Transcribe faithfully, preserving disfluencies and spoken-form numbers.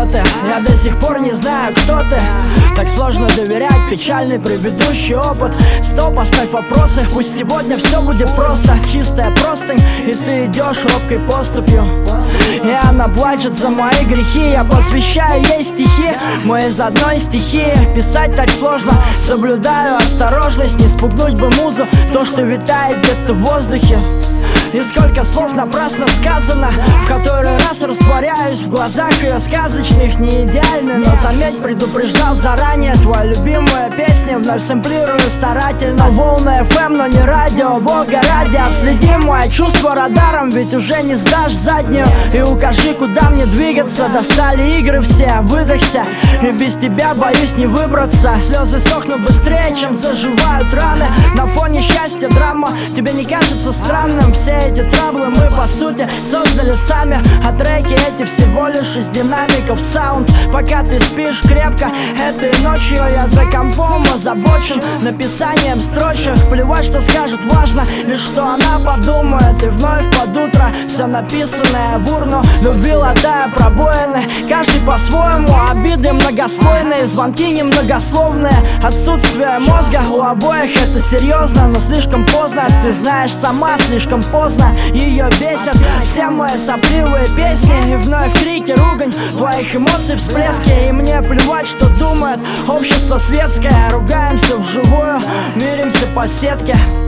ты? Я до сих пор не знаю, кто ты. Так сложно доверять, печальный предыдущий опыт. Стоп, оставь вопросы, пусть сегодня все будет просто. Чистая простынь, и ты идешь робкой поступью. И она плачет за мои грехи. Я посвящаю ей стихи, мы из одной стихии. Писать так сложно, соблюдаю осторожность. Не спугнуть бы музу, то, что витает где-то в воздухе. И сколько слов напрасно сказано, в который раз растворяюсь в глазах ее сказочных, не идеальны. Но заметь, предупреждал заранее, твоя любимая песня вновь сэмплирую старательно. Волны эф эм, но не радио, бога ради. Отследи мое чувство радаром, ведь уже не сдашь заднюю. И укажи, куда мне двигаться. Достали игры все, выдохся, и без тебя боюсь не выбраться. Слезы сохнут быстрее, чем заживают раны. На фоне счастья драма, тебе не кажется странным? Все эти траблы мы по сути создали сами, а треки эти всего лишь из динамиков саунд. Пока ты спишь крепко, этой ночью я за компом озабочен написанием строчек. Плевать, что скажут, важно лишь что она подумает. И вновь под утро все написанное в урну. Любви латая пробоины, каждый по-своему. Обиды многослойные, звонки немногословные. Отсутствие мозга у обоих это серьезно, но слишком поздно. Ты знаешь сама, слишком поздно. Ее бесят все мои сопливые песни. И вновь крики, ругань твоих эмоций, всплески. И мне плевать, что думает общество светское. Ругаемся вживую, миримся по сетке.